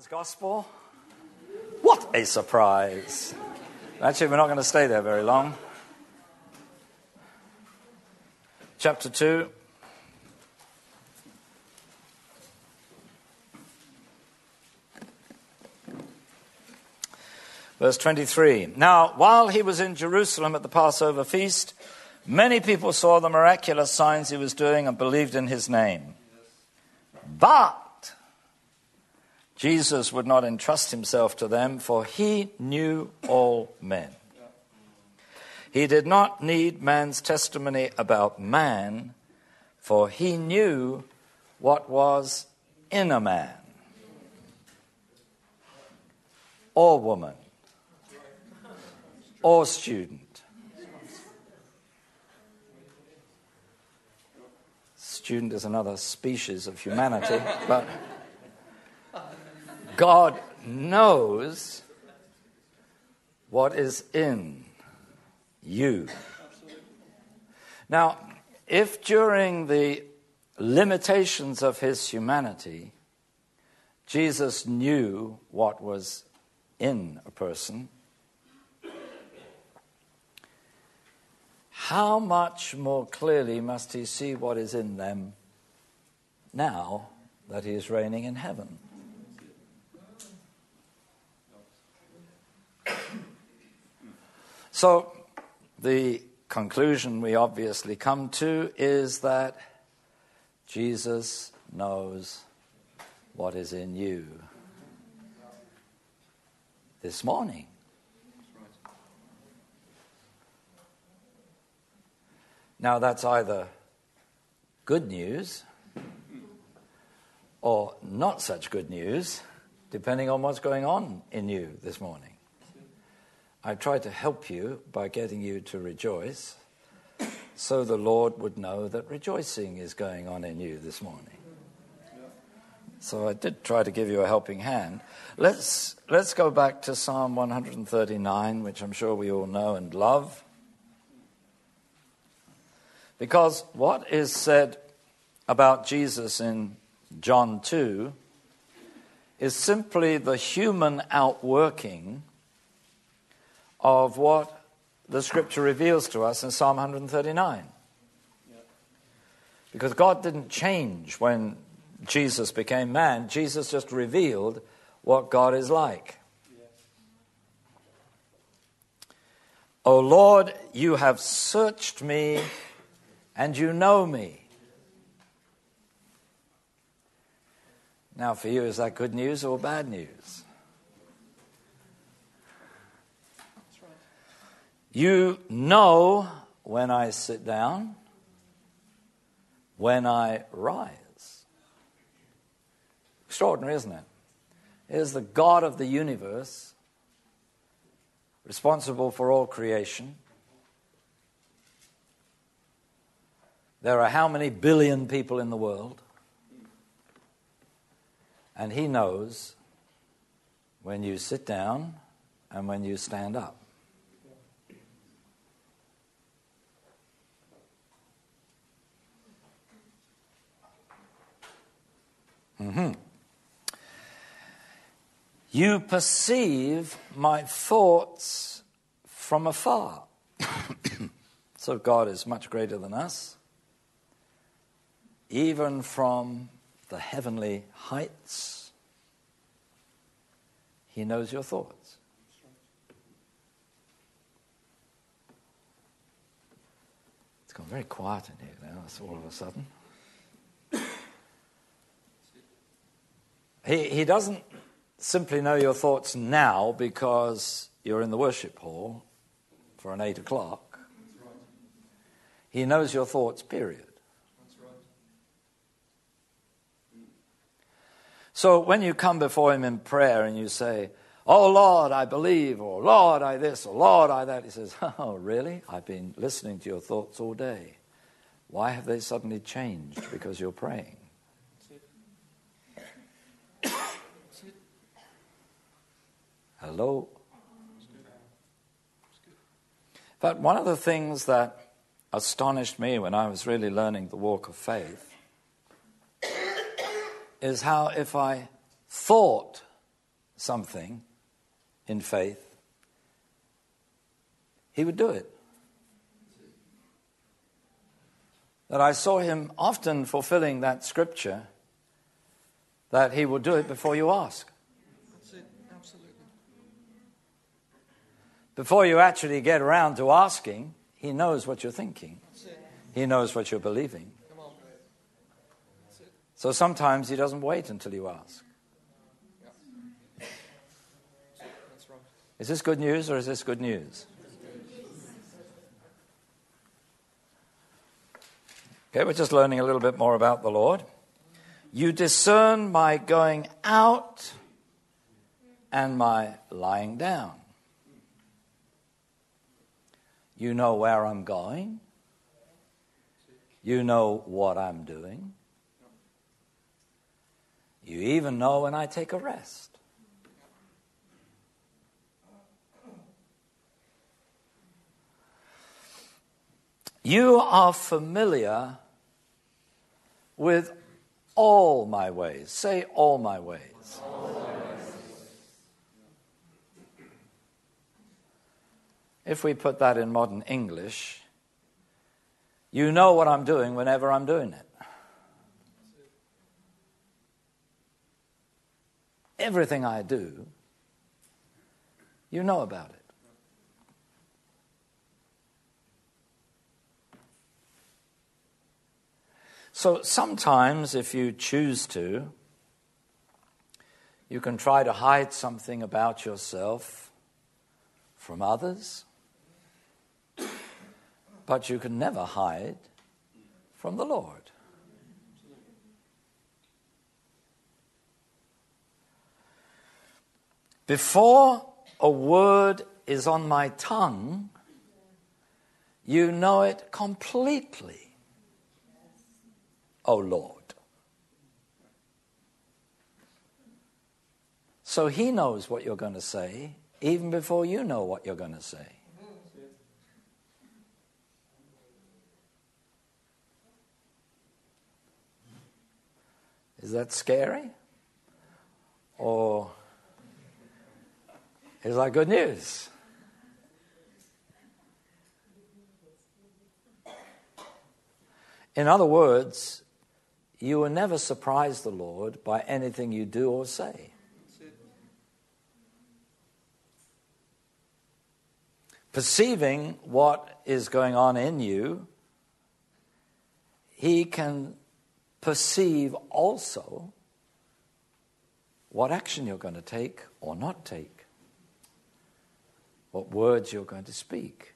John's Gospel. What a surprise. Actually, we're not going to stay there very long. Chapter 2. Verse 23. Now, while he was in Jerusalem at the Passover feast, many people saw the miraculous signs he was doing and believed in his name. But Jesus would not entrust himself to them, for he knew all men. He did not need man's testimony about man, for he knew what was in a man or woman or student. Student is another species of humanity, but God knows what is in you. Now, if during the limitations of his humanity, Jesus knew what was in a person, how much more clearly must he see what is in them now that he is reigning in heaven? So, the conclusion we obviously come to is that Jesus knows what is in you this morning. Now, that's either good news or not such good news, depending on what's going on in you this morning. I tried to help you by getting you to rejoice, so the Lord would know that rejoicing is going on in you this morning. So I did try to give you a helping hand. Let's go back to Psalm 139, which I'm sure we all know and love. Because what is said about Jesus in John 2 is simply the human outworking of what the Scripture reveals to us in Psalm 139. Because God didn't change when Jesus became man. Jesus just revealed what God is like. O Lord, you have searched me and you know me. Now for you, is that good news or bad news? You know when I sit down, when I rise. Extraordinary, isn't it? It is the God of the universe, responsible for all creation. There are how many billion people in the world? And he knows when you sit down and when you stand up. You perceive my thoughts from afar. So God is much greater than us. Even from the heavenly heights, he knows your thoughts. It's gone very quiet in here now, all of a sudden. He doesn't simply know your thoughts now because you're in the worship hall for an 8 o'clock. He knows your thoughts, period. So when you come before him in prayer and you say, oh Lord, I believe, or Lord, I this, or Lord, I that, he says, oh really? I've been listening to your thoughts all day. Why have they suddenly changed? Because you're praying. Hello? But one of the things that astonished me when I was really learning the walk of faith is how if I thought something in faith, he would do it. That I saw him often fulfilling that scripture, that he will do it before you ask. That's it, absolutely. Before you actually get around to asking, he knows what you're thinking. That's it. He knows what you're believing. Come on. That's it. So sometimes he doesn't wait until you ask. Yeah. That's right. Is this good news or is this good news? Okay, we're just learning a little bit more about the Lord. You discern my going out and my lying down. You know where I'm going. You know what I'm doing. You even know when I take a rest. You are familiar with all my ways. Say, all my ways. All my ways. If we put that in modern English, you know what I'm doing whenever I'm doing it. Everything I do, you know about it. So sometimes, if you choose to, you can try to hide something about yourself from others, but you can never hide from the Lord. Before a word is on my tongue, you know it completely. O Lord. So he knows what you're going to say even before you know what you're going to say. Is that scary? Or is that good news? In other words, you will never surprise the Lord by anything you do or say. Perceiving what is going on in you, he can perceive also what action you're going to take or not take, what words you're going to speak.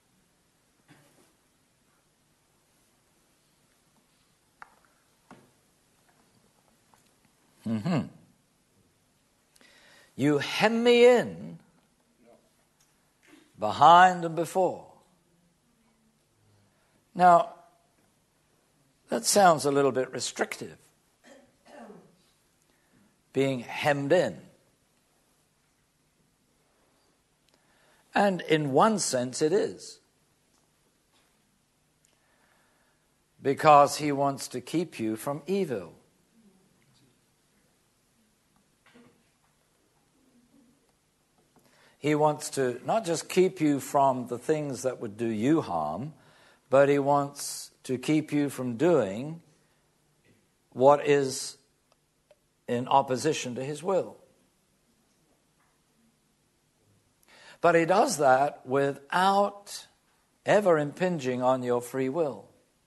You hem me in behind and before. Now, that sounds a little bit restrictive. Being hemmed in. And in one sense it is. Because he wants to keep you from evil. He wants to not just keep you from the things that would do you harm, but he wants to keep you from doing what is in opposition to his will. But he does that without ever impinging on your free will.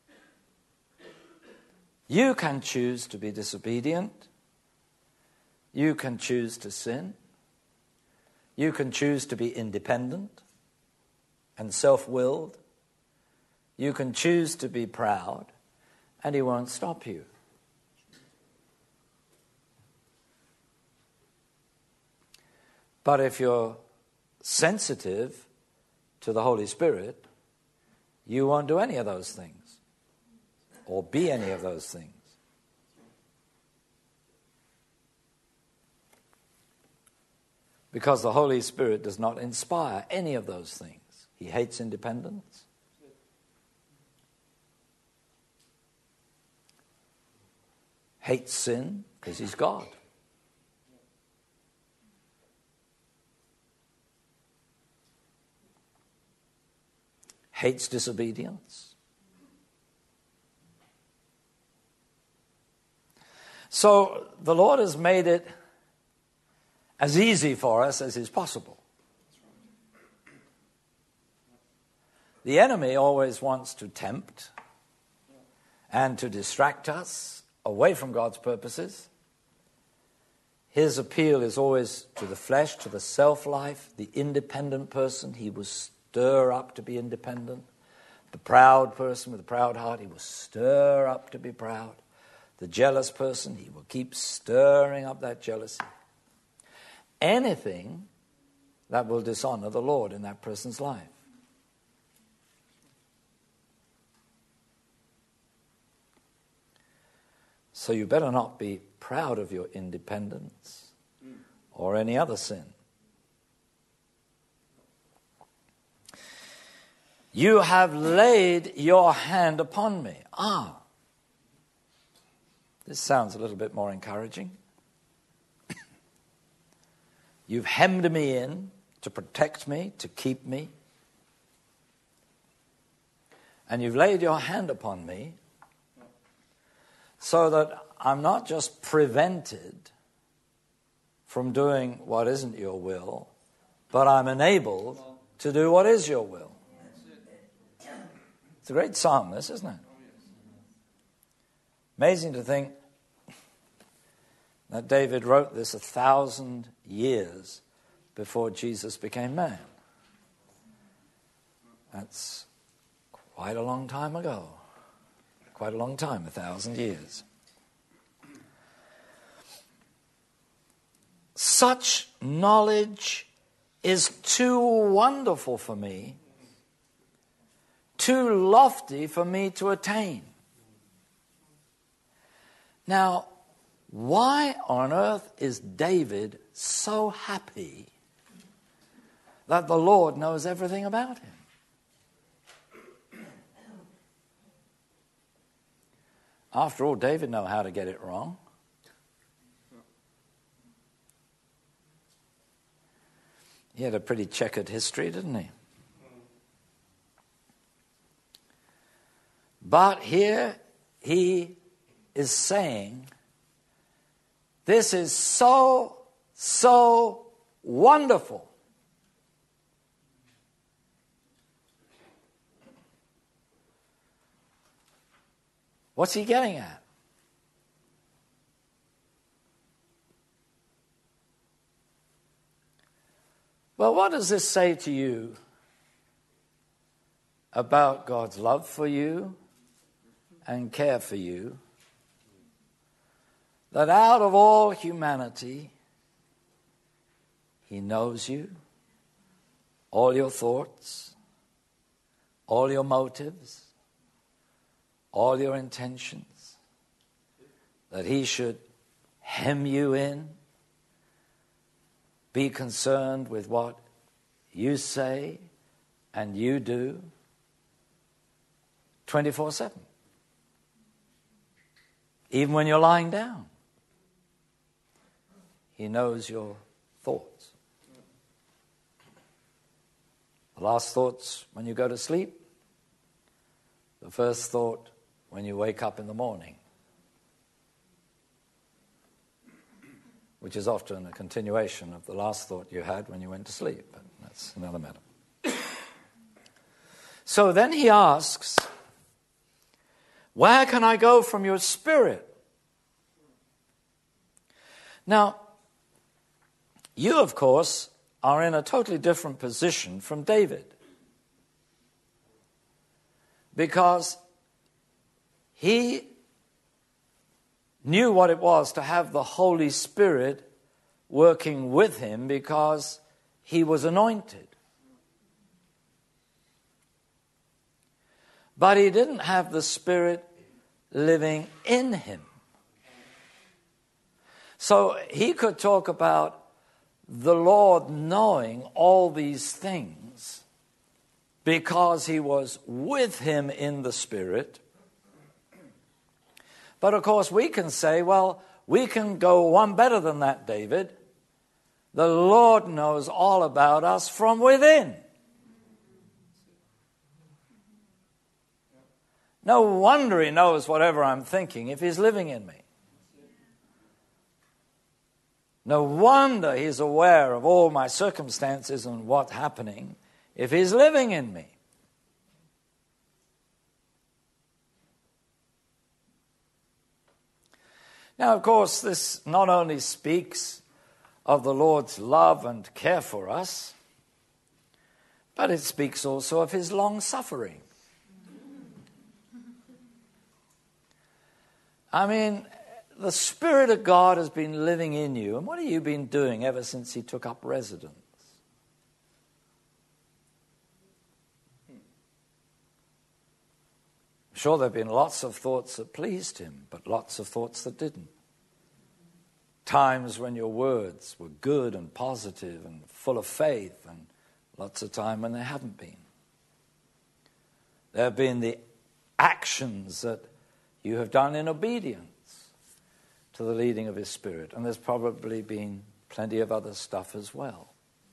You can choose to be disobedient. You can choose to sin. You can choose to be independent and self-willed. You can choose to be proud, and he won't stop you. But if you're sensitive to the Holy Spirit, you won't do any of those things or be any of those things. Because the Holy Spirit does not inspire any of those things. He hates independence. Hates sin because he's God. hates disobedience. So the Lord has made it as easy for us as is possible. The enemy always wants to tempt and to distract us away from God's purposes. His appeal is always to the flesh, to the self-life, the independent person. He will stir up to be independent. The proud person with a proud heart, he will stir up to be proud. The jealous person, he will keep stirring up that jealousy. Anything that will dishonor the Lord in that person's life. So you better not be proud of your independence or any other sin. You have laid your hand upon me. This sounds a little bit more encouraging. You've hemmed me in to protect me, to keep me. And you've laid your hand upon me so that I'm not just prevented from doing what isn't your will, but I'm enabled to do what is your will. It's a great psalm, this, isn't it? Amazing to think that David wrote this 1,000 years before Jesus became man. That's quite a long time ago. Quite a long time, 1,000 years. Such knowledge is too wonderful for me, too lofty for me to attain. Now, why on earth is David so happy that the Lord knows everything about him? After all, David knew how to get it wrong. He had a pretty checkered history, didn't he? But here he is saying, this is so, so wonderful. What's he getting at? Well, what does this say to you about God's love for you and care for you? That out of all humanity, he knows you, all your thoughts, all your motives, all your intentions, that he should hem you in, be concerned with what you say and you do 24/7. Even when you're lying down, he knows your thoughts. The last thoughts when you go to sleep, the first thought when you wake up in the morning, which is often a continuation of the last thought you had when you went to sleep, but that's another matter. So then he asks, where can I go from your spirit? Now, you, of course, are in a totally different position from David, because he knew what it was to have the Holy Spirit working with him because he was anointed. But he didn't have the Spirit living in him. So he could talk about the Lord knowing all these things because he was with him in the Spirit. But of course we can say, well, we can go one better than that, David. The Lord knows all about us from within. No wonder he knows whatever I'm thinking if he's living in me. No wonder he's aware of all my circumstances and what's happening if he's living in me. Now, of course, this not only speaks of the Lord's love and care for us, but it speaks also of his long-suffering. I mean, the Spirit of God has been living in you. And what have you been doing ever since he took up residence? Sure, there have been lots of thoughts that pleased him, but lots of thoughts that didn't. Times when your words were good and positive and full of faith, and lots of time when they haven't been. There have been the actions that you have done in obedience to the leading of his Spirit. And there's probably been plenty of other stuff as well.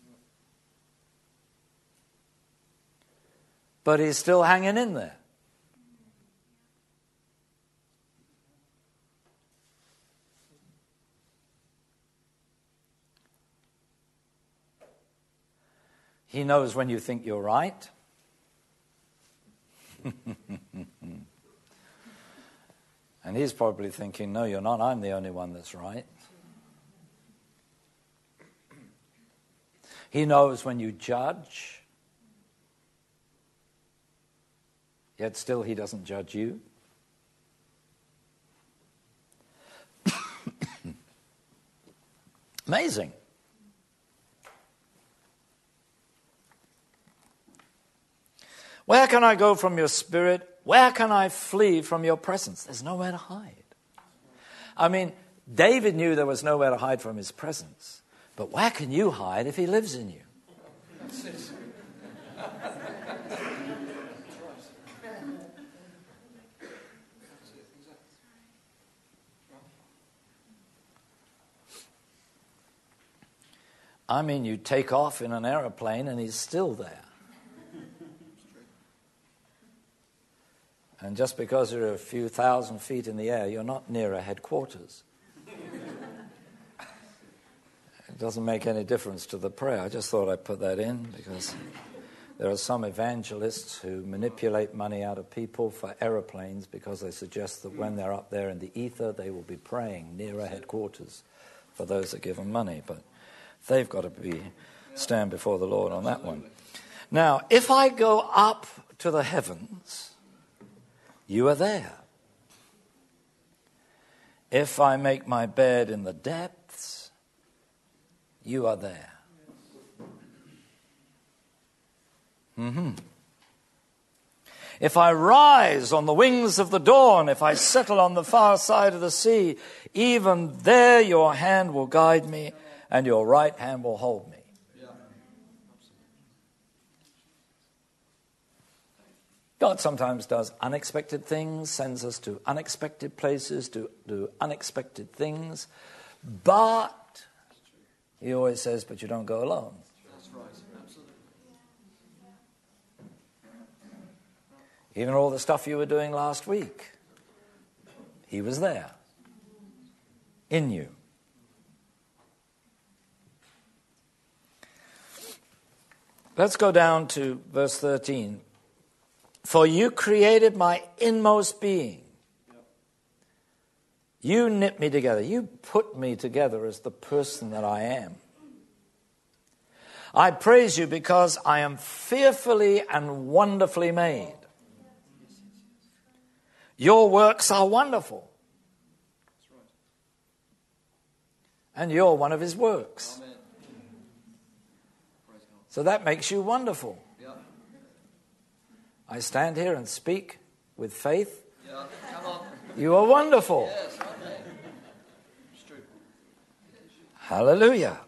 But he's still hanging in there. He knows when you think you're right. And he's probably thinking, no, you're not. I'm the only one that's right. He knows when you judge. Yet still he doesn't judge you. Amazing. Where can I go from your Spirit? Where can I flee from your presence? There's nowhere to hide. I mean, David knew there was nowhere to hide from his presence. But where can you hide if he lives in you? That's it. I mean, you take off in an aeroplane and he's still there. And just because you're a few thousand feet in the air, you're not near a headquarters. It doesn't make any difference to the prayer. I just thought I'd put that in because there are some evangelists who manipulate money out of people for aeroplanes because they suggest that when they're up there in the ether, they will be praying near a headquarters for those that give them money. But they've got to stand before the Lord on that one. Now, if I go up to the heavens, you are there. If I make my bed in the depths, you are there. If I rise on the wings of the dawn, if I settle on the far side of the sea, even there your hand will guide me and your right hand will hold me. God sometimes does unexpected things, sends us to unexpected places, to do unexpected things. But he always says, but you don't go alone. That's right, absolutely. Even all the stuff you were doing last week, he was there, in you. Let's go down to verse 13. For you created my inmost being. You knit me together. You put me together as the person that I am. I praise you because I am fearfully and wonderfully made. Your works are wonderful. And you're one of his works. So that makes you wonderful. I stand here and speak with faith. Yeah, come on. You are wonderful. Yes, amen. It's true. Hallelujah.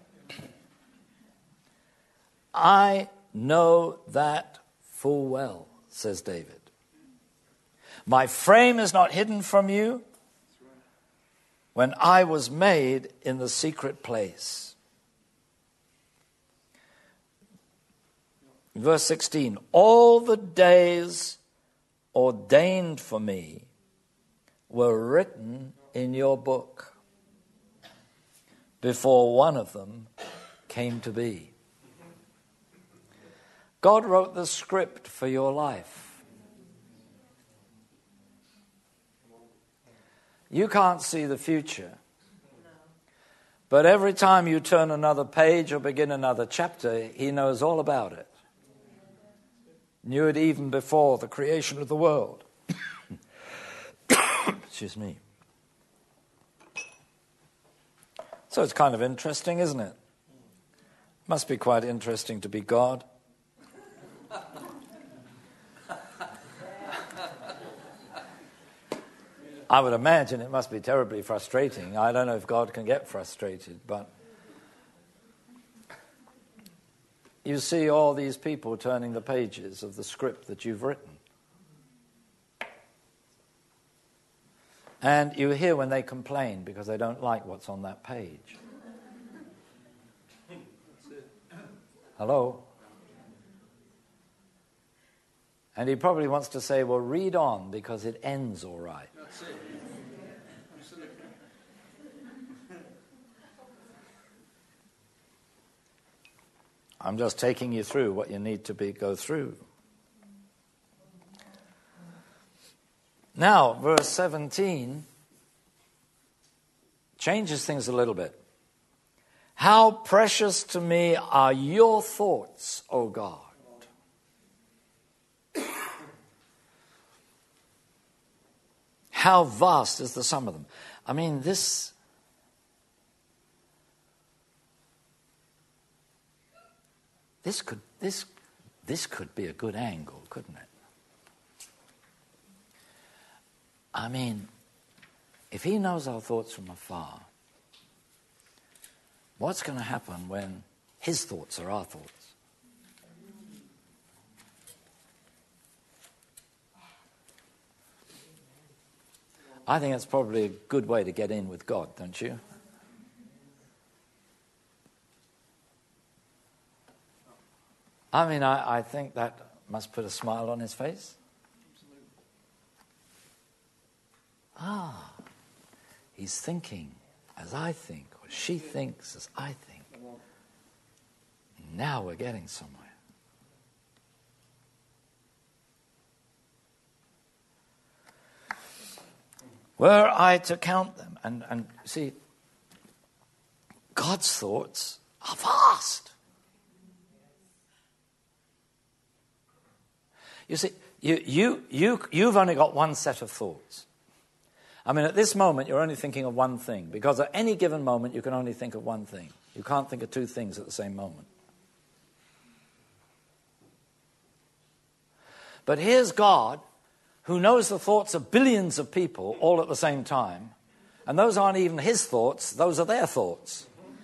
I know that full well, says David. My frame is not hidden from you when I was made in the secret place. Verse 16, all ordained for me were written in your book before one of them came to be. God wrote the script for your life. You can't see the future. But every time you turn another page or begin another chapter, he knows all about it. Knew it even before the creation of the world. Excuse me. So it's kind of interesting, isn't it? Must be quite interesting to be God. I would imagine it must be terribly frustrating. I don't know if God can get frustrated, but you see all these people turning the pages of the script that you've written. And you hear when they complain because they don't like what's on that page. Hello? And he probably wants to say, well, read on because it ends all right. That's it. Absolutely. I'm just taking you through what you need to go through. Now, verse 17 changes things a little bit. How precious to me are your thoughts, O God. How vast is the sum of them. I mean, this could be a good angle, couldn't it? I mean, if he knows our thoughts from afar, what's going to happen when his thoughts are our thoughts? I think that's probably a good way to get in with God, don't you? I mean, I think that must put a smile on his face. Ah, he's thinking as I think, or she thinks as I think. Now we're getting somewhere. Were I to count them, and see, God's thoughts are vast. You see, you've only got one set of thoughts. I mean, at this moment, you're only thinking of one thing, because at any given moment, you can only think of one thing. You can't think of two things at the same moment. But here's God, who knows the thoughts of billions of people all at the same time, and those aren't even his thoughts, those are their thoughts.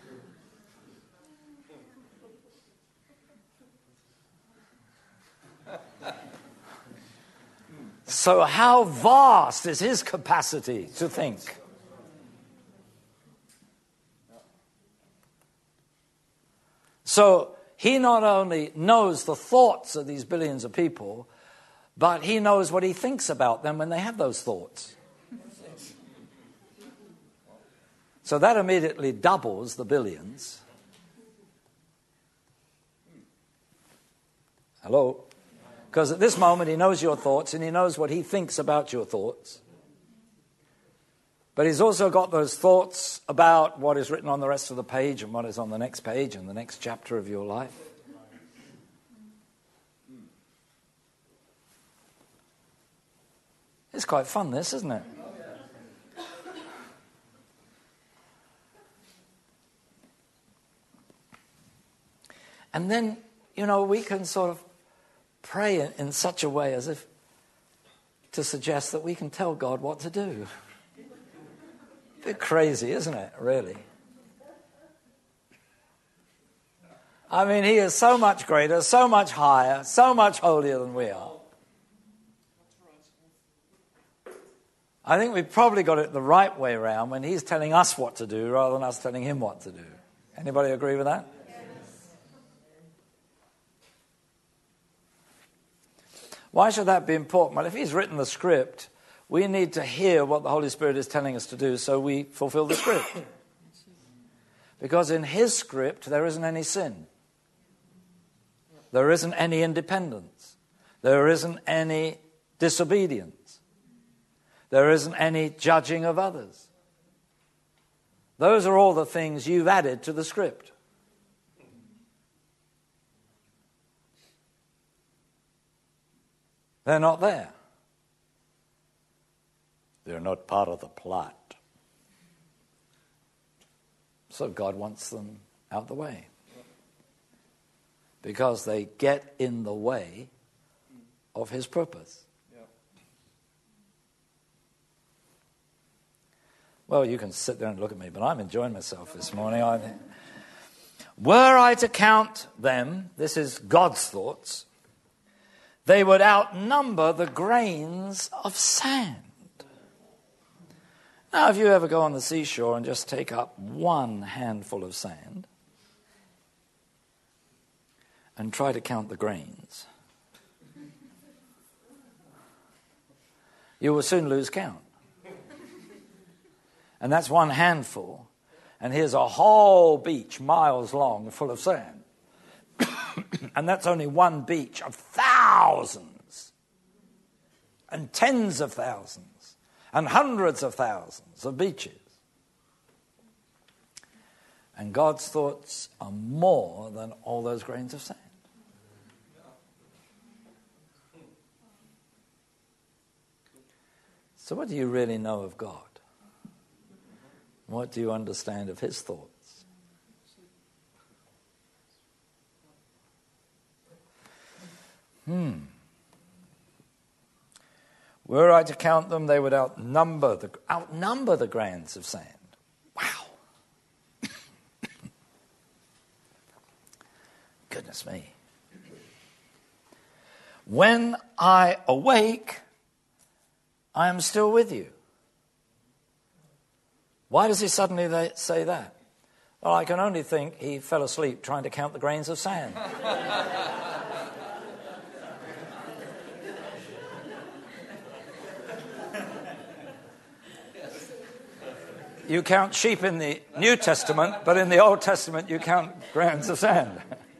So how vast is his capacity to think? So he not only knows the thoughts of these billions of people, but he knows what he thinks about them when they have those thoughts. So that immediately doubles the billions. Hello? Because at this moment he knows your thoughts and he knows what he thinks about your thoughts. But he's also got those thoughts about what is written on the rest of the page and what is on the next page and the next chapter of your life. It's quite fun, this, isn't it? And then, we can sort of pray in such a way as if to suggest that we can tell God what to do. A bit crazy, isn't it, really? I mean, he is so much greater, so much higher, so much holier than we are. I think we've probably got it the right way around when he's telling us what to do rather than us telling him what to do. Anybody agree with that? Yes. Why should that be important? Well, if he's written the script, we need to hear what the Holy Spirit is telling us to do so we fulfill the script. Because in his script, there isn't any sin. There isn't any independence. There isn't any disobedience. There isn't any judging of others. Those are all the things you've added to the script. They're not there. They're not part of the plot. So God wants them out the way. Because they get in the way of his purpose. Well, you can sit there and look at me, but I'm enjoying myself this morning. Were I to count them, this is God's thoughts, they would outnumber the grains of sand. Now, if you ever go on the seashore and just take up one handful of sand and try to count the grains, you will soon lose count. And that's one handful. And here's a whole beach miles long full of sand. And that's only one beach of thousands and tens of thousands and hundreds of thousands of beaches. And God's thoughts are more than all those grains of sand. So what do you really know of God? What do you understand of his thoughts? Were I to count them, they would outnumber the grains of sand. Wow. Goodness me. When I awake, I am still with you. Why does he suddenly say that? Well, I can only think he fell asleep trying to count the grains of sand. You count sheep in the New Testament, but in the Old Testament you count grains of sand.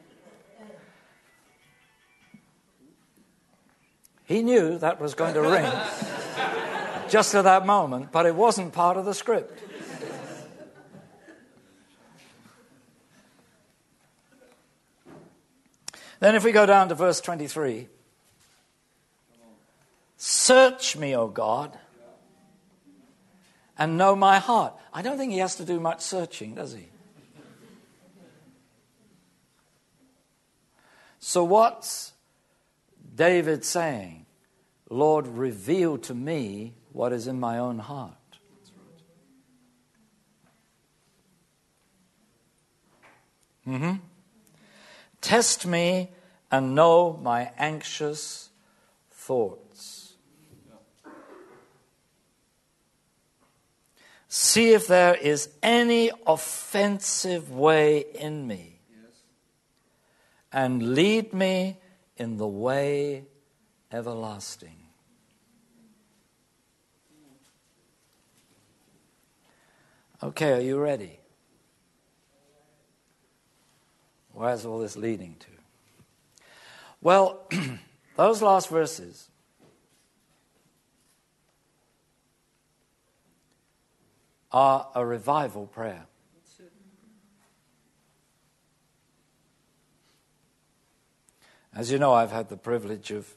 He knew that was going to ring just at that moment, but it wasn't part of the script. Then if we go down to verse 23, search me, O God, and know my heart. I don't think he has to do much searching, does he? So what's David saying? Lord, reveal to me what is in my own heart. Test me and know my anxious thoughts. See if there is any offensive way in me, and lead me in the way everlasting. Okay, are you ready? Where's all this leading to? Well, those last verses are a revival prayer. As you know, I've had the privilege of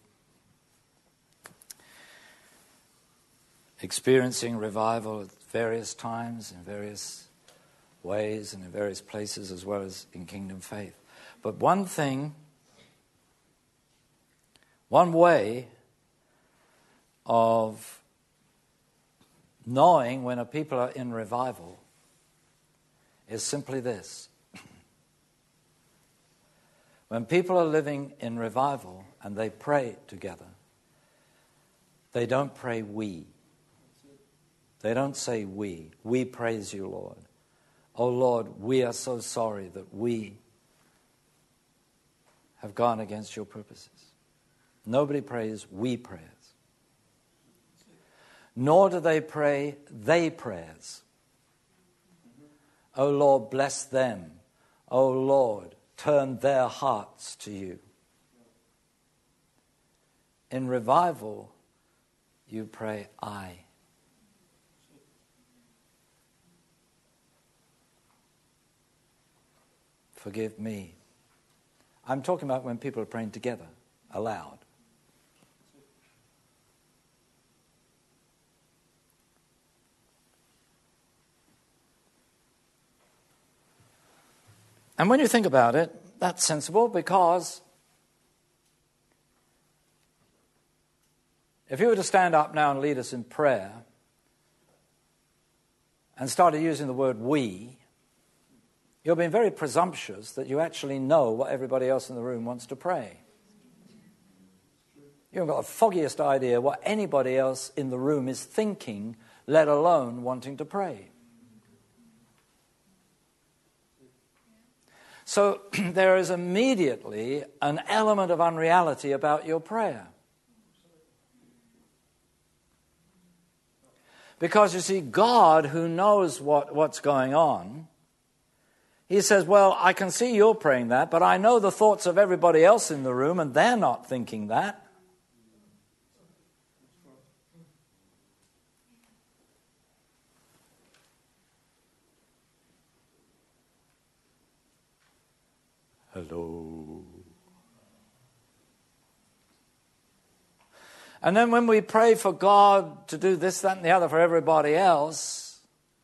experiencing revival at various times, in various ways, and in various places, as well as in Kingdom Faith. But one way of knowing when a people are in revival is simply this. When people are living in revival and they pray together, they don't pray we. They don't say we. We praise you, Lord. Oh Lord, we are so sorry that we have gone against your purposes. Nobody prays we prayers. Nor do they pray they prayers. O Lord, bless them. O Lord, turn their hearts to you. In revival, you pray, I. Forgive me. I'm talking about when people are praying together, aloud. And when you think about it, that's sensible, because if you were to stand up now and lead us in prayer and started using the word we, you're being very presumptuous that you actually know what everybody else in the room wants to pray. You haven't got the foggiest idea what anybody else in the room is thinking, let alone wanting to pray. So there is immediately an element of unreality about your prayer. Because you see, God, who knows what's going on, he says, well, I can see you're praying that, but I know the thoughts of everybody else in the room, and they're not thinking that. Hello. And then when we pray for God to do this, that, and the other for everybody else,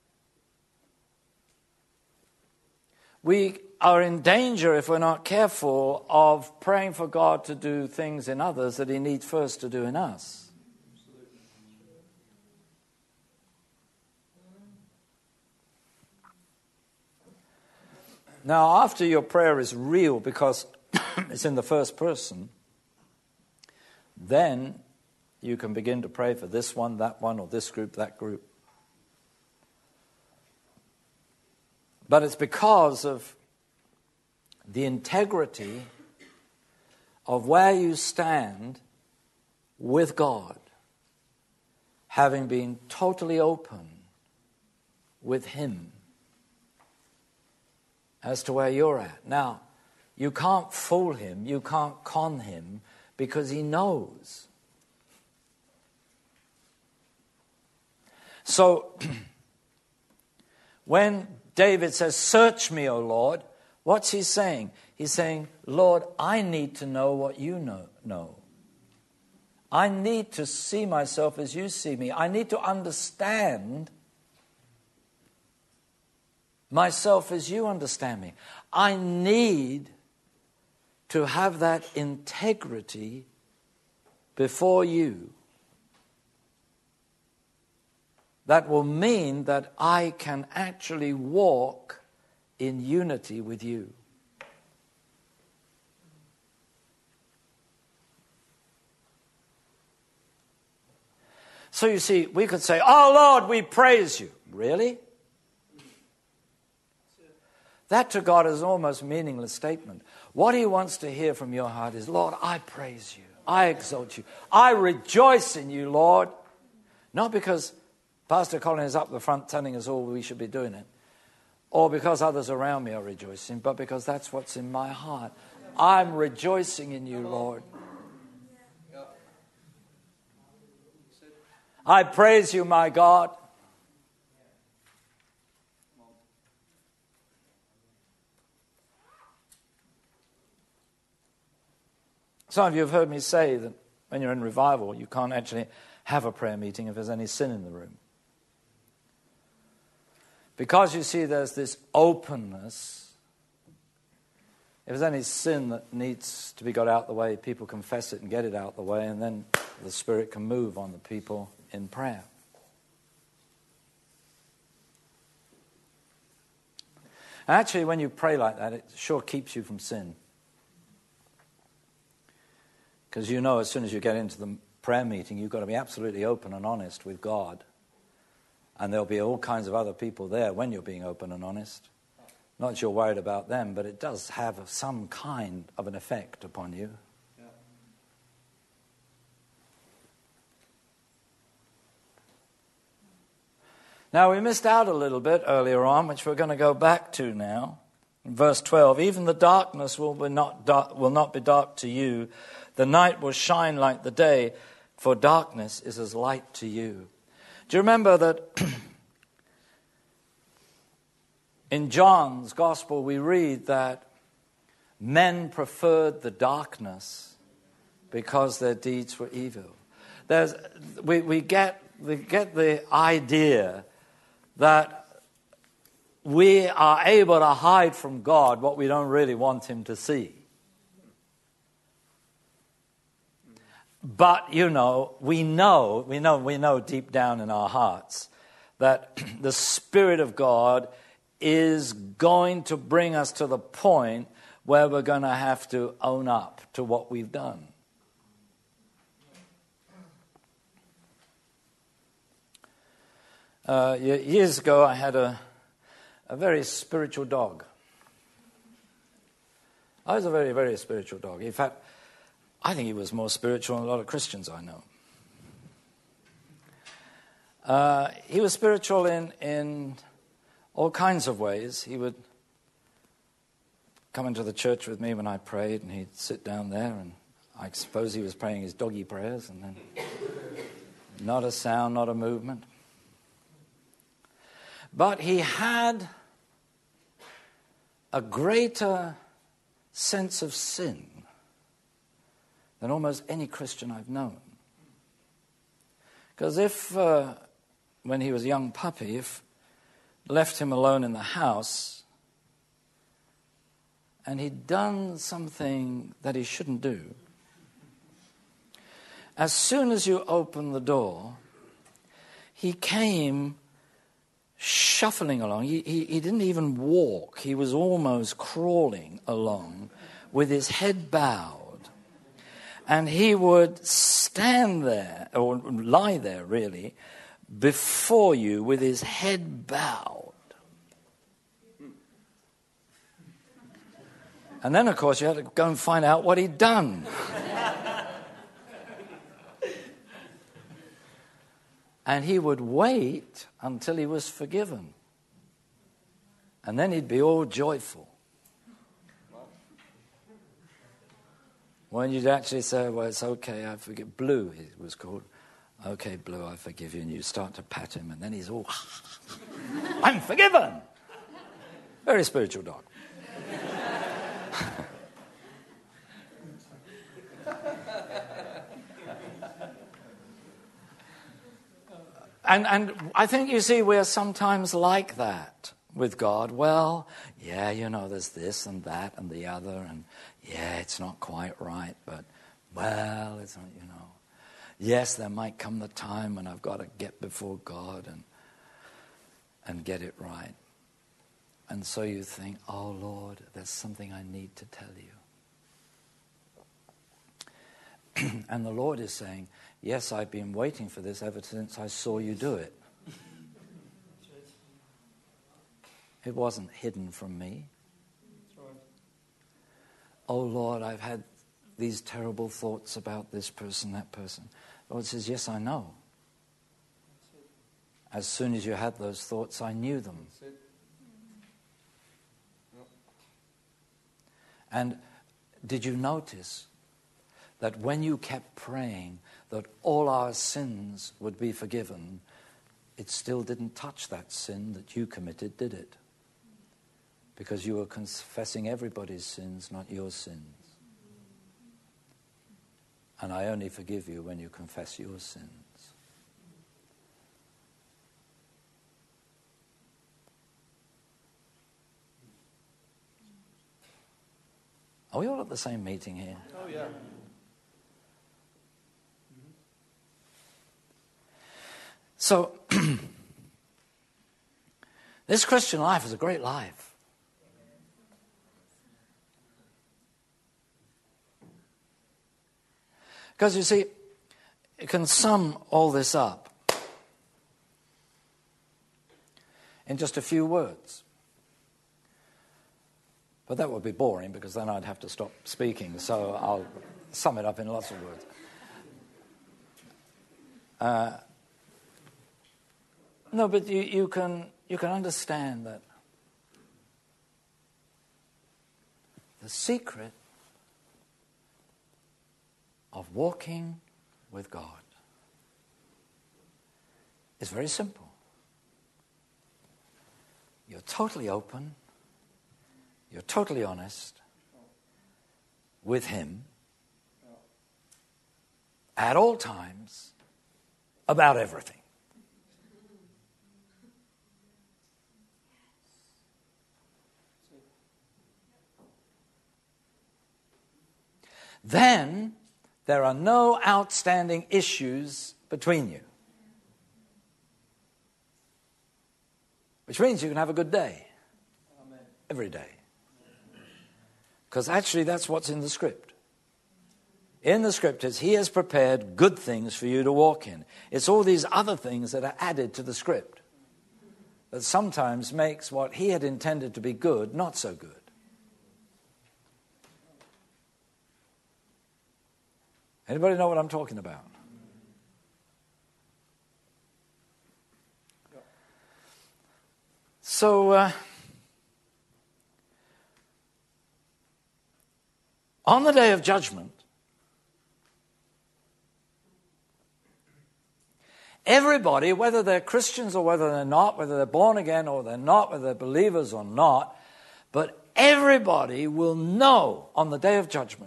we are in danger, if we're not careful, of praying for God to do things in others that he needs first to do in us. Now, after your prayer is real because it's in the first person, then you can begin to pray for this one, that one, or this group, that group. But it's because of the integrity of where you stand with God, having been totally open with him as to where you're at. Now, you can't fool him, you can't con him, because he knows. So, when David says, search me, O Lord, what's he saying? He's saying, Lord, I need to know what you know. I need to see myself as you see me. I need to understand myself as you understand me. I need to have that integrity before you. That will mean that I can actually walk in unity with you. So you see, we could say, oh Lord, we praise you. Really? That to God is an almost meaningless statement. What he wants to hear from your heart is, Lord, I praise you. I exalt you. I rejoice in you, Lord. Not because Pastor Colin is up the front telling us all we should be doing it, or because others around me are rejoicing, but because that's what's in my heart. I'm rejoicing in you, Lord. I praise you, my God. Some of you have heard me say that when you're in revival, you can't actually have a prayer meeting if there's any sin in the room. Because you see there's this openness. If there's any sin that needs to be got out the way, people confess it and get it out the way, and then the Spirit can move on the people in prayer. And actually, when you pray like that, it sure keeps you from sin. Because you know as soon as you get into the prayer meeting, you've got to be absolutely open and honest with God. And there'll be all kinds of other people there when you're being open and honest. Not that you're worried about them, but it does have some kind of an effect upon you. Now, we missed out a little bit earlier on, which we're going to go back to now. In verse 12, even the darkness will not be dark to you. The night will shine like the day, for darkness is as light to you. Do you remember that in John's Gospel we read that men preferred the darkness because their deeds were evil? We get the idea that we are able to hide from God what we don't really want him to see. But, we know deep down in our hearts that the Spirit of God is going to bring us to the point where we're going to have to own up to what we've done. Years ago, I had a very spiritual dog. I was a very, very spiritual dog. In fact, I think he was more spiritual than a lot of Christians I know. He was spiritual in all kinds of ways. He would come into the church with me when I prayed, and he'd sit down there, and I suppose he was praying his doggy prayers, and then not a sound, not a movement. But he had a greater sense of sin than almost any Christian I've known. Because when he was a young puppy, if left him alone in the house and he'd done something that he shouldn't do, as soon as you open the door, he came shuffling along. He didn't even walk. He was almost crawling along with his head bowed. And he would stand there, or lie there really, before you with his head bowed. And then, of course, you had to go and find out what he'd done. And he would wait until he was forgiven. And then he'd be all joyful. When you'd actually say, well, it's okay, I forgive. Blue, he was called. Okay, Blue, I forgive you. And you start to pat him, and then he's all, I'm forgiven. Very spiritual dog. And I think, you see, we're sometimes like that with God. Well, yeah, there's this and that and the other, and yeah, it's not quite right, but, well, it's not, Yes, there might come the time when I've got to get before God and get it right. And so you think, oh, Lord, there's something I need to tell you. And the Lord is saying, yes, I've been waiting for this ever since I saw you do it. It wasn't hidden from me. Oh, Lord, I've had these terrible thoughts about this person, that person. The Lord says, yes, I know. As soon as you had those thoughts, I knew them. And did you notice that when you kept praying that all our sins would be forgiven, it still didn't touch that sin that you committed, did it? Because you were confessing everybody's sins, not your sins. And I only forgive you when you confess your sins. Are we all at the same meeting here? Oh, yeah. So, this Christian life is a great life. Because, you see, you can sum all this up in just a few words. But that would be boring, because then I'd have to stop speaking, so I'll sum it up in lots of words. No, but you can understand that the secret of walking with God is very simple. You're totally open, you're totally honest with Him at all times about everything. Then there are no outstanding issues between you. Which means you can have a good day. Amen. Every day. Because actually that's what's in the script. In the scriptures, He has prepared good things for you to walk in. It's all these other things that are added to the script that sometimes makes what He had intended to be good not so good. Anybody know what I'm talking about? So, on the day of judgment, everybody, whether they're Christians or whether they're not, whether they're born again or they're not, whether they're believers or not, but everybody will know on the day of judgment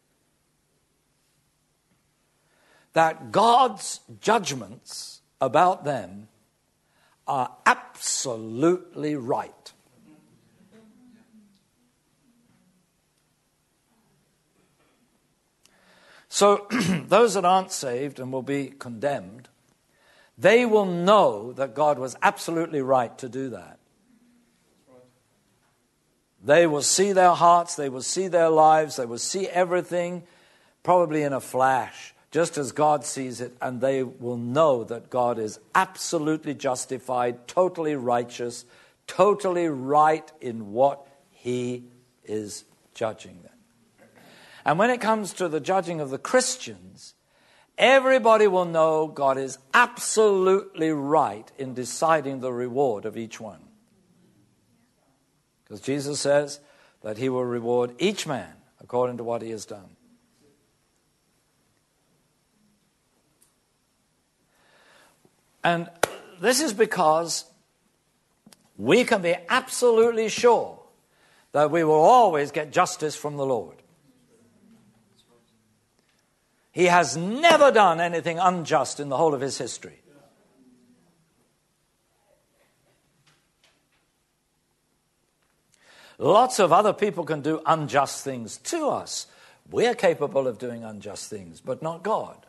that God's judgments about them are absolutely right. So those that aren't saved and will be condemned, they will know that God was absolutely right to do that. They will see their hearts, they will see their lives, they will see everything probably in a flash, just as God sees it, and they will know that God is absolutely justified, totally righteous, totally right in what He is judging them. And when it comes to the judging of the Christians, everybody will know God is absolutely right in deciding the reward of each one. Because Jesus says that He will reward each man according to what he has done. And this is because we can be absolutely sure that we will always get justice from the Lord. He has never done anything unjust in the whole of His history. Lots of other people can do unjust things to us. We're capable of doing unjust things, but not God.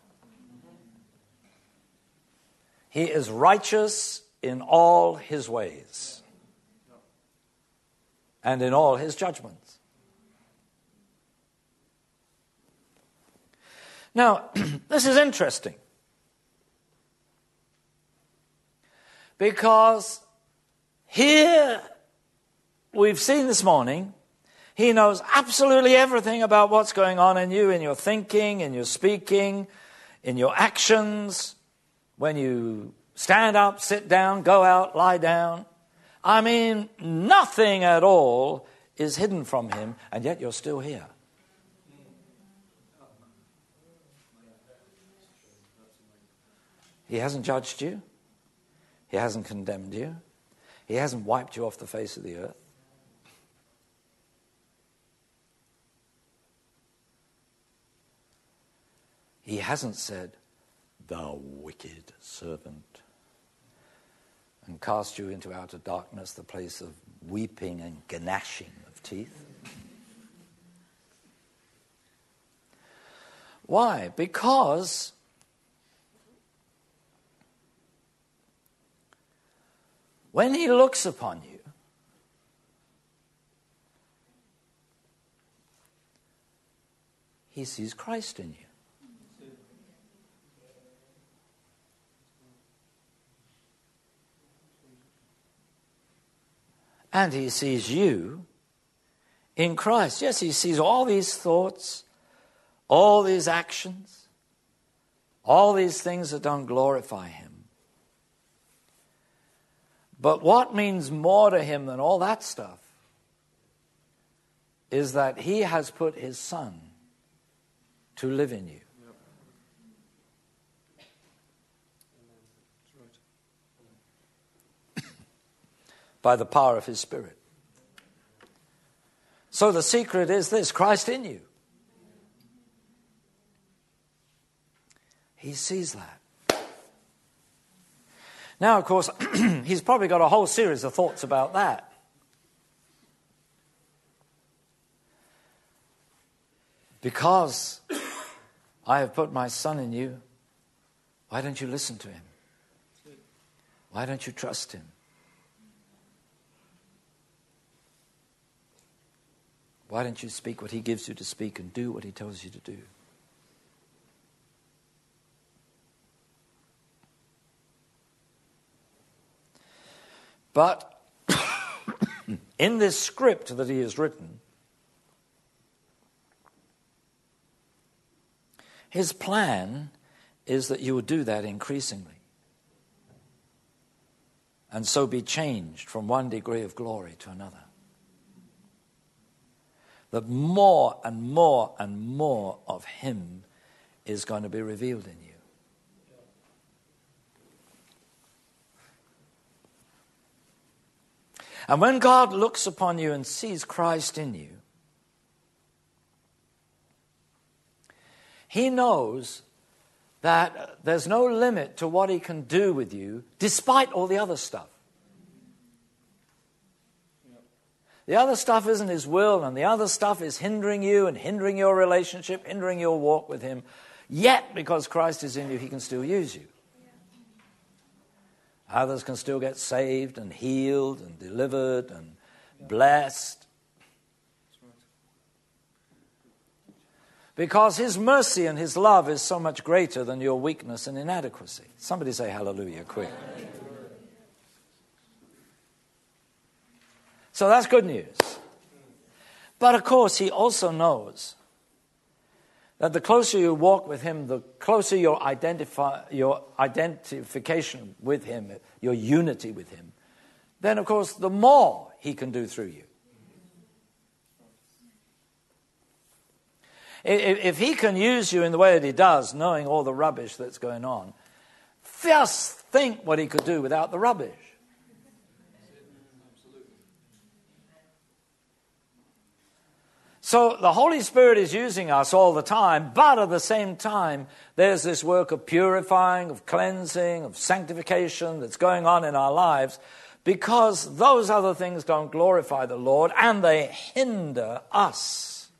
He is righteous in all His ways and in all His judgments. Now, this is interesting because here we've seen this morning, He knows absolutely everything about what's going on in you, in your thinking, in your speaking, in your actions. When you stand up, sit down, go out, lie down. I mean, nothing at all is hidden from Him, and yet you're still here. He hasn't judged you. He hasn't condemned you. He hasn't wiped you off the face of the earth. He hasn't said, "Thou wicked servant," and cast you into outer darkness, the place of weeping and gnashing of teeth. Why? Because when He looks upon you, He sees Christ in you. And He sees you in Christ. Yes, He sees all these thoughts, all these actions, all these things that don't glorify Him. But what means more to him than all that stuff is that he has put his Son to live in you. By the power of his Spirit. So the secret is this: Christ in you. He sees that. Now, of course, he's probably got a whole series of thoughts about that. Because I have put my Son in you, why don't you listen to him? Why don't you trust him? Why don't you speak what he gives you to speak and do what he tells you to do? But in this script that he has written, his plan is that you would do that increasingly. And so be changed from one degree of glory to another. That more and more and more of him is going to be revealed in you. And when God looks upon you and sees Christ in you, he knows that there's no limit to what he can do with you despite all the other stuff. The other stuff isn't his will, and the other stuff is hindering you and hindering your relationship, hindering your walk with him. Yet, because Christ is in you, he can still use you. Others can still get saved and healed and delivered and blessed. Because his mercy and his love is so much greater than your weakness and inadequacy. Somebody say hallelujah quick. So that's good news. But of course, he also knows that the closer you walk with him, the closer your identification with him, your unity with him, then of course the more he can do through you. If he can use you in the way that he does, knowing all the rubbish that's going on, just think what he could do without the rubbish. So the Holy Spirit is using us all the time, but at the same time, there's this work of purifying, of cleansing, of sanctification that's going on in our lives, because those other things don't glorify the Lord and they hinder us.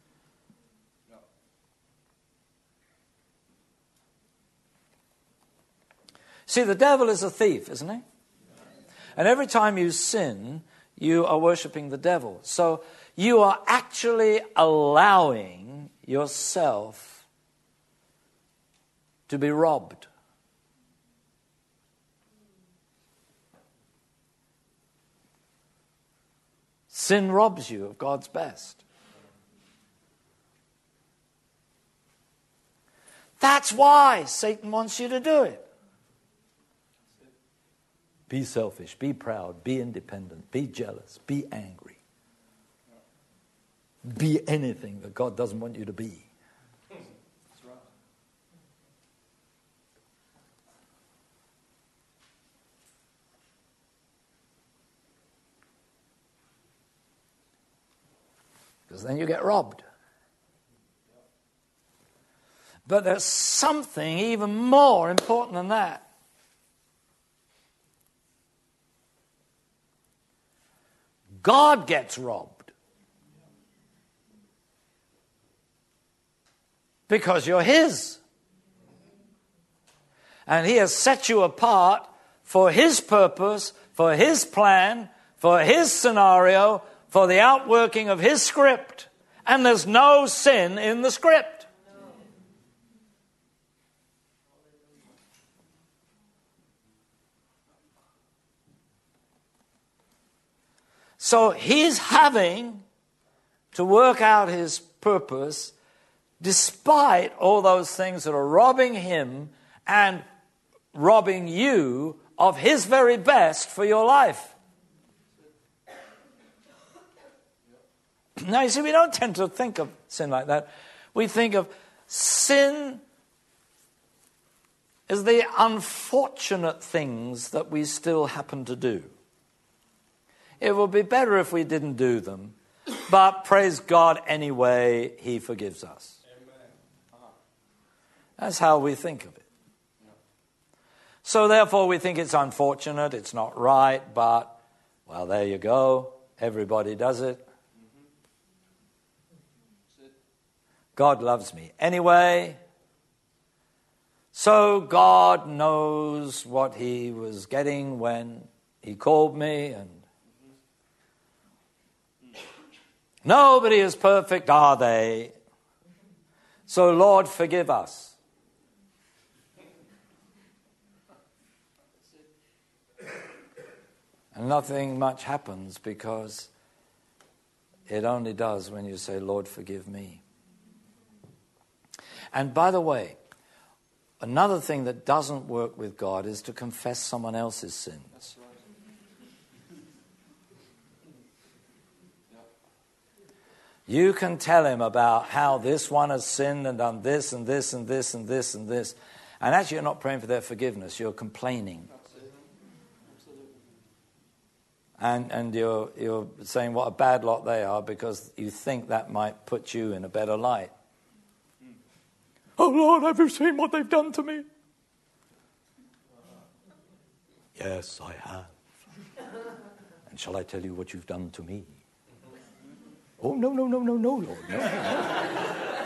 See, the devil is a thief, isn't he? And every time you sin, you are worshiping the devil. So you are actually allowing yourself to be robbed. Sin robs you of God's best. That's why Satan wants you to do it. Be selfish, be proud, be independent, be jealous, be angry. Be anything that God doesn't want you to be. That's right. Because then you get robbed. But there's something even more important than that. God gets robbed. Because you're his. And he has set you apart for his purpose, for his plan, for his scenario, for the outworking of his script. And there's no sin in the script. So he's having to work out his purpose despite all those things that are robbing him and robbing you of his very best for your life. Now, you see, we don't tend to think of sin like that. We think of sin as the unfortunate things that we still happen to do. It would be better if we didn't do them, but praise God anyway, he forgives us. That's how we think of it. So therefore we think it's unfortunate, it's not right, but, well, there you go. Everybody does it. God loves me anyway. So God knows what he was getting when he called me, and nobody is perfect, are they? So Lord, forgive us. And nothing much happens, because it only does when you say, Lord, forgive me. And by the way, another thing that doesn't work with God is to confess someone else's sins. You can tell him about how this one has sinned and done this and this and this and this and this. And actually you're not praying for their forgiveness, you're complaining. And you're saying what a bad lot they are because you think that might put you in a better light. Oh Lord, have you seen what they've done to me? Yes, I have. And shall I tell you what you've done to me? Oh, no, Lord, no.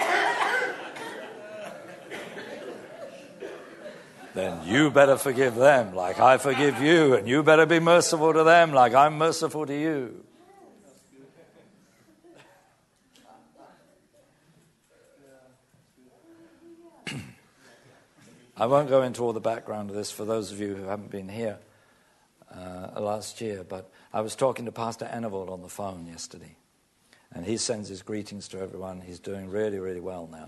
Then you better forgive them like I forgive you, and you better be merciful to them like I'm merciful to you. I won't go into all the background of this for those of you who haven't been here last year, but I was talking to Pastor Annevold on the phone yesterday, and he sends his greetings to everyone. He's doing really, really well now.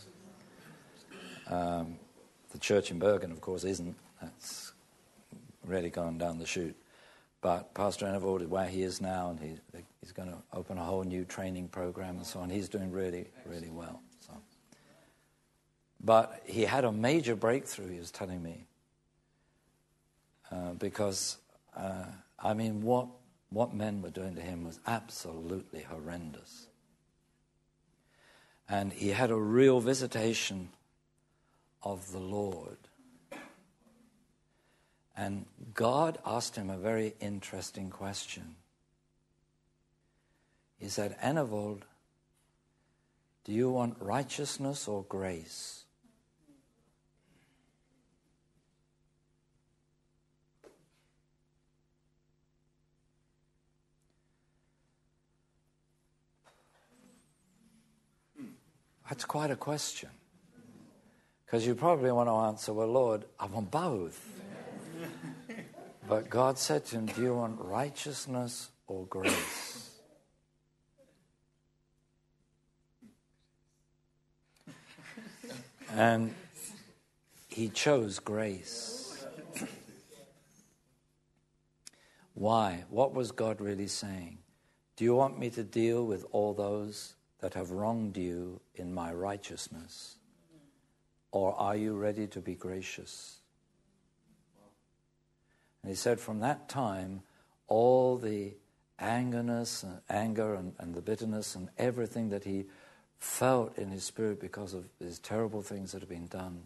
The church in Bergen, of course, isn't. That's really going down the chute. But Pastor Annevold is where he is now, and he's going to open a whole new training program and so on. He's doing really, really well. So. But he had a major breakthrough, he was telling me. Because, what men were doing to him was absolutely horrendous. And he had a real visitation of the Lord. And God asked him a very interesting question. He said, Annevold, do you want righteousness or grace? That's quite a question. Because you probably want to answer, well, Lord, I want both. But God said to him, do you want righteousness or grace? And he chose grace. Why? What was God really saying? Do you want me to deal with all those that have wronged you in my righteousness? Or are you ready to be gracious? And he said from that time, all the anger and the bitterness and everything that he felt in his spirit because of these terrible things that had been done,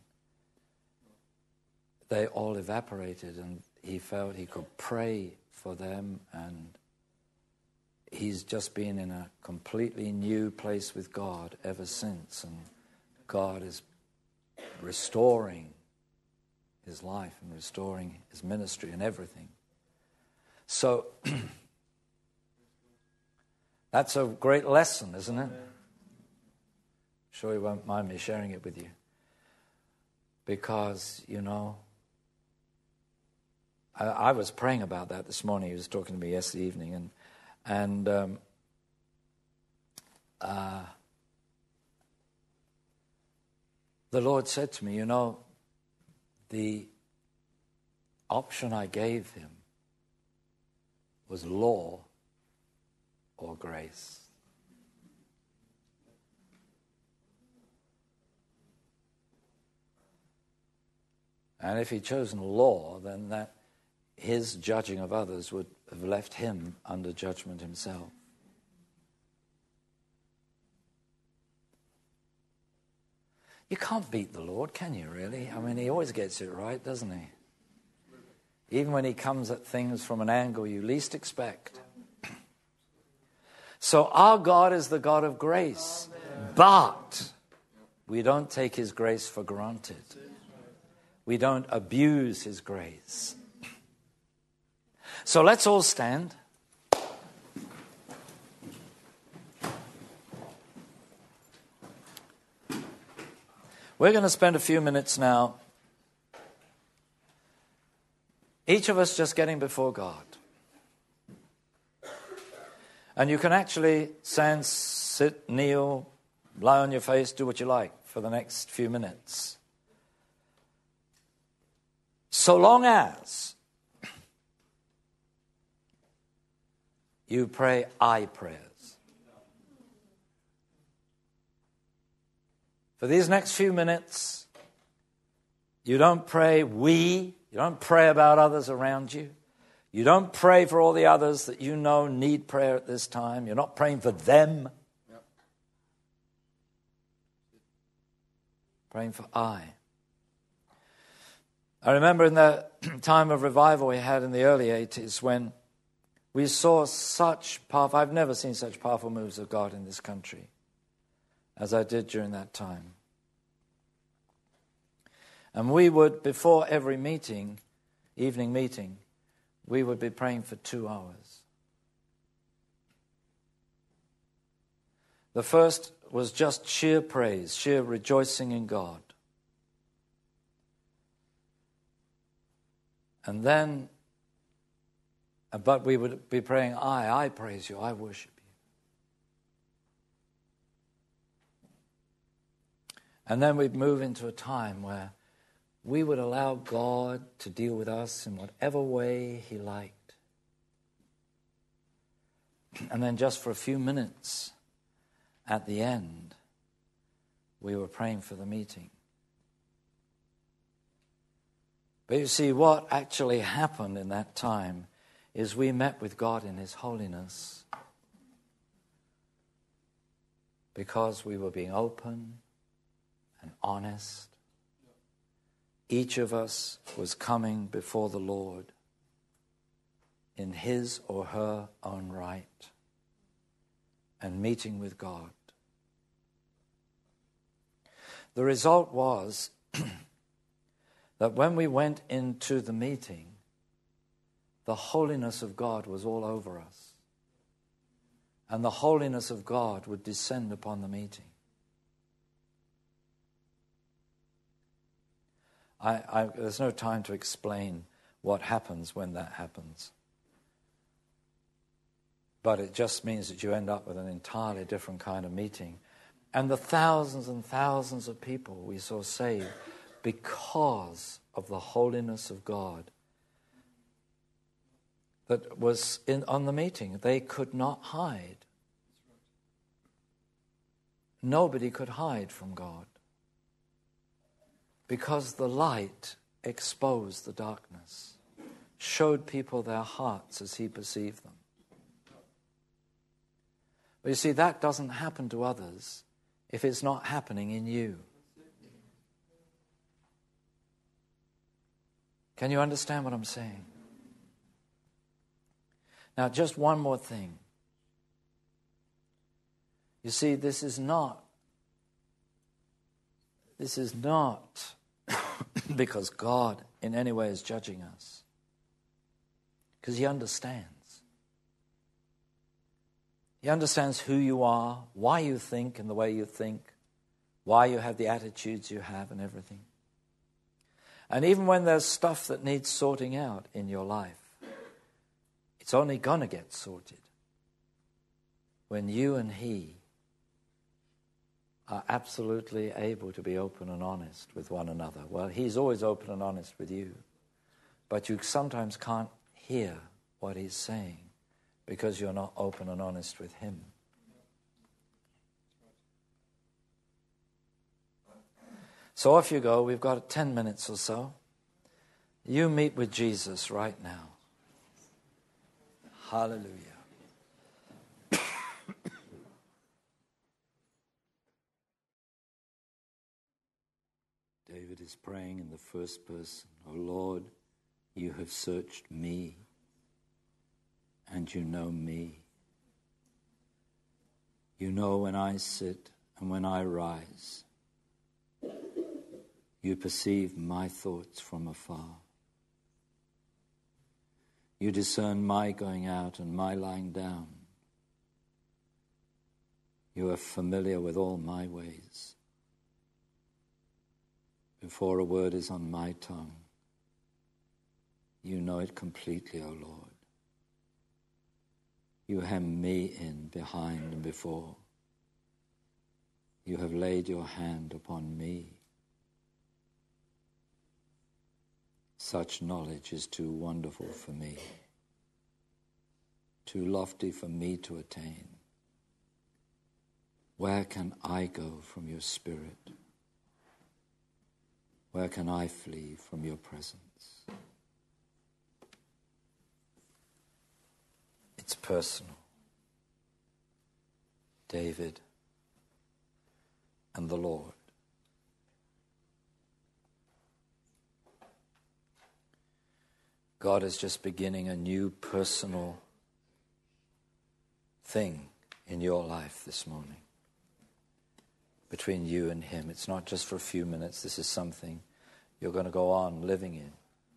they all evaporated, and he felt he could pray for them, and he's just been in a completely new place with God ever since, and God is restoring his life and restoring his ministry and everything. So that's a great lesson, isn't it? I'm sure you won't mind me sharing it with you. Because, I was praying about that this morning. He was talking to me yesterday evening, and the Lord said to me, the option I gave him was law or grace. And if he'd chosen law, then that his judging of others would have left him under judgment himself. You can't beat the Lord, can you, really? I mean, he always gets it right, doesn't he? Even when he comes at things from an angle you least expect. So our God is the God of grace. But we don't take his grace for granted. We don't abuse his grace. So let's all stand. We're going to spend a few minutes now, each of us just getting before God. And you can actually stand, sit, kneel, lie on your face, do what you like for the next few minutes. So long as you pray I prayers. For these next few minutes, you don't pray we, you don't pray about others around you. You don't pray for all the others that you know need prayer at this time. You're not praying for them. Yep. Praying for I. I remember in the time of revival we had in the early 80s when we saw such powerful, I've never seen such powerful moves of God in this country as I did during that time. And we would, before every meeting, evening meeting, we would be praying for 2 hours. The first was just sheer praise, sheer rejoicing in God. And then, but we would be praying, I praise you, I worship you. And then we'd move into a time where we would allow God to deal with us in whatever way he liked. And then just for a few minutes at the end, we were praying for the meeting. But you see, what actually happened in that time is we met with God in his holiness because we were being open and honest. Each of us was coming before the Lord in his or her own right and meeting with God. The result was that when we went into the meeting, the holiness of God was all over us. And the holiness of God would descend upon the meeting. There's no time to explain what happens when that happens. But it just means that you end up with an entirely different kind of meeting. And the thousands and thousands of people we saw saved because of the holiness of God that was on the meeting. They could not hide. Nobody could hide from God because the light exposed the darkness, showed people their hearts as he perceived them. But you see, that doesn't happen to others if it's not happening in you. Can you understand what I'm saying? Now, just one more thing. You see, this is not because God in any way is judging us. Because he understands. He understands who you are, why you think in the way you think, why you have the attitudes you have and everything. And even when there's stuff that needs sorting out in your life, it's only going to get sorted when you and he are absolutely able to be open and honest with one another. Well, he's always open and honest with you. but you sometimes can't hear what he's saying because you're not open and honest with him. So off you go. We've got 10 minutes or so. You meet with Jesus right now. Hallelujah. David is praying in the first person. Oh Lord, you have searched me, and you know me. You know when I sit and when I rise. You perceive my thoughts from afar. You discern my going out and my lying down. You are familiar with all my ways. Before a word is on my tongue, you know it completely, O Lord. You hem me in behind and before. You have laid your hand upon me. Such knowledge is too wonderful for me, too lofty for me to attain. Where can I go from your spirit? Where can I flee from your presence? It's personal. David and the Lord. God is just beginning a new personal thing in your life this morning. Between you and him. It's not just for a few minutes. This is something you're going to go on living in.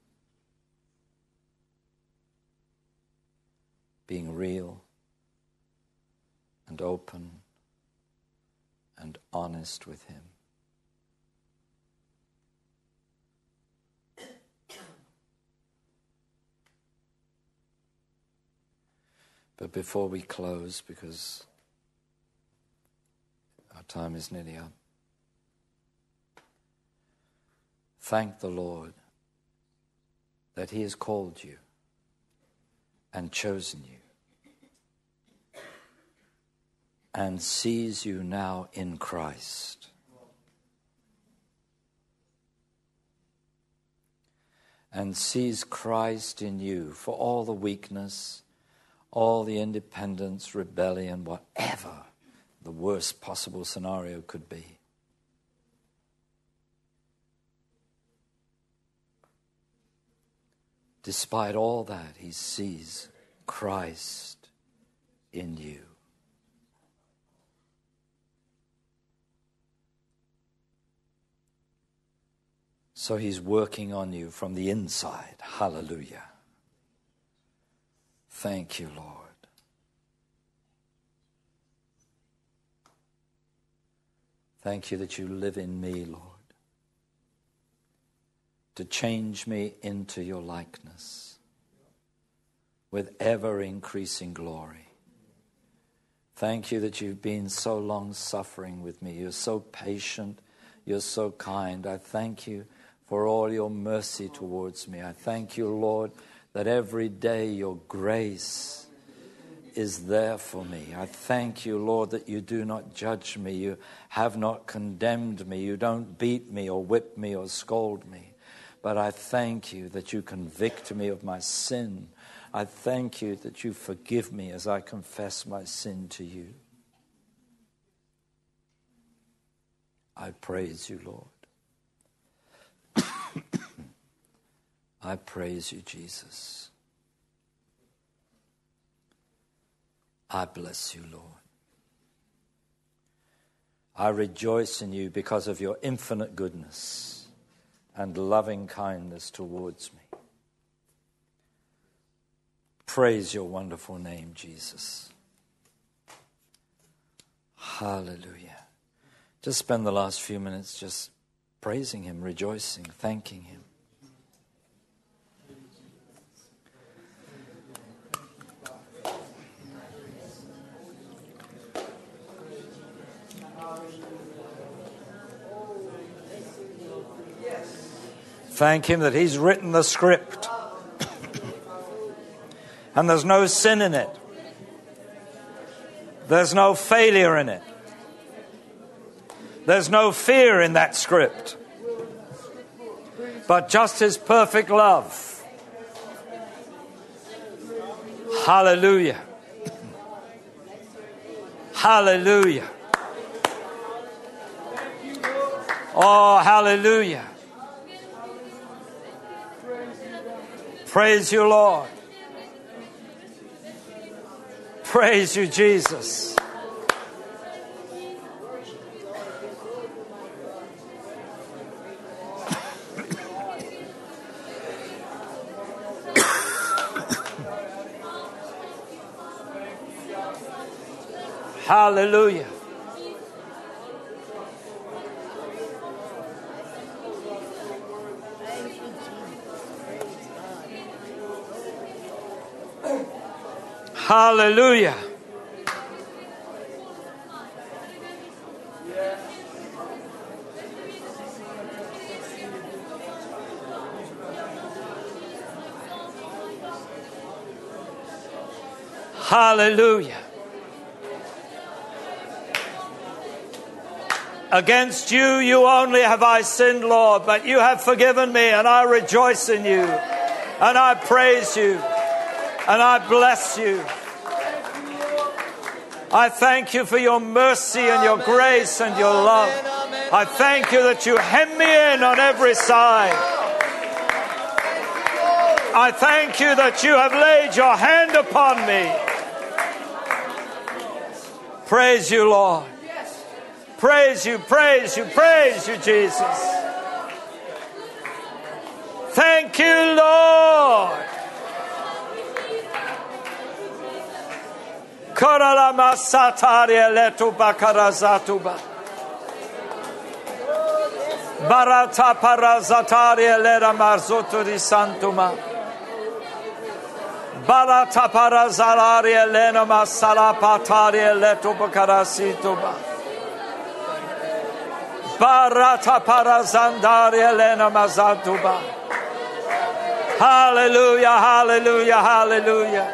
Being real and open and honest with him. But before we close, because our time is nearly up, thank the Lord that he has called you and chosen you and sees you now in Christ. And sees Christ in you for all the weakness, all the independence, rebellion, whatever the worst possible scenario could be. Despite all that, he sees Christ in you. So he's working on you from the inside. Hallelujah. Thank you, Lord. Thank you that you live in me, Lord, to change me into your likeness with ever-increasing glory. Thank you that you've been so long-suffering with me. You're so patient. You're so kind. I thank you for all your mercy towards me. I thank you, Lord, that every day your grace is there for me. I thank you, Lord, that you do not judge me. You have not condemned me. You don't beat me or whip me or scold me. But I thank you that you convict me of my sin. I thank you that you forgive me as I confess my sin to you. I praise you, Lord. I praise you, Jesus. I bless you, Lord. I rejoice in you because of your infinite goodness and loving kindness towards me. Praise your wonderful name, Jesus. Hallelujah. Just spend the last few minutes just praising him, rejoicing, thanking him. Thank him that he's written the script. And there's no sin in it. There's no failure in it. There's no fear in that script. But just His perfect love. Hallelujah. Hallelujah. Oh, hallelujah. Praise you, Lord. Praise you, Jesus. Hallelujah. Hallelujah. Hallelujah. Against you only have I sinned, Lord, but you have forgiven me, and I rejoice in you, and I praise you, and I bless you. I thank you for your mercy and your grace and your love. I thank you that you hem me in on every side. I thank you that you have laid your hand upon me. Praise you, Lord. Praise you, praise you, praise you, Jesus. Thank you, Lord. Koralama sataria letu bakarazatuba. Barata parazataria lera marzuturi santuma. Barata parazalaria lena masalapataria letu bakarasituba. Barata parazandaria lena mazatuba. Hallelujah, hallelujah, hallelujah.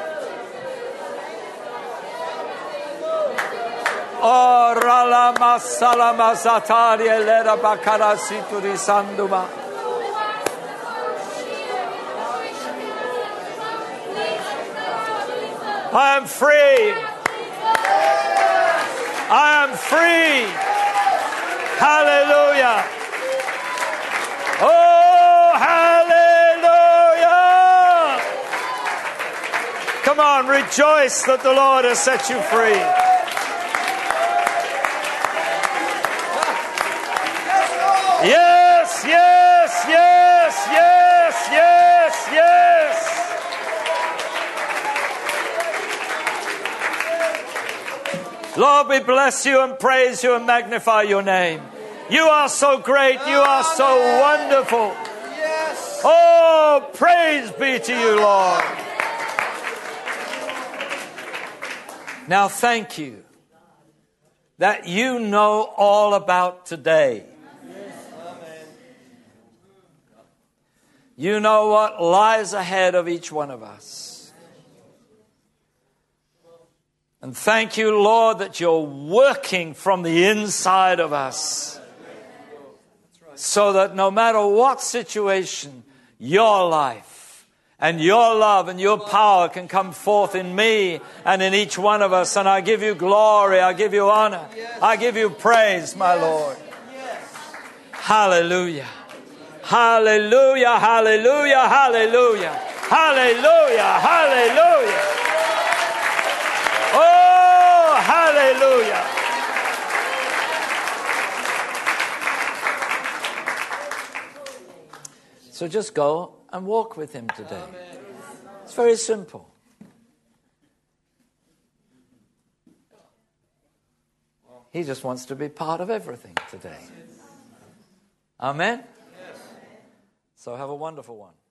Oh, rala masala mazataria lera bakarasituri sanduma. I am free. I am free. Hallelujah. Oh, hallelujah. Come on, rejoice that the Lord has set you free. Yes, yes, yes, yes, yes, yes. Lord, we bless you and praise you and magnify your name. You are so great. You are so wonderful. Yes. Oh, praise be to you, Lord. Now, thank you that you know all about today. You know what lies ahead of each one of us. And thank you, Lord, that you're working from the inside of us. So that no matter what situation, your life and your love and your power can come forth in me and in each one of us. And I give you glory, I give you honor, I give you praise, my Lord. Hallelujah. Hallelujah, hallelujah, hallelujah, hallelujah, hallelujah. Oh, hallelujah. So just go and walk with him today. It's very simple. He just wants to be part of everything today. Amen? So have a wonderful one.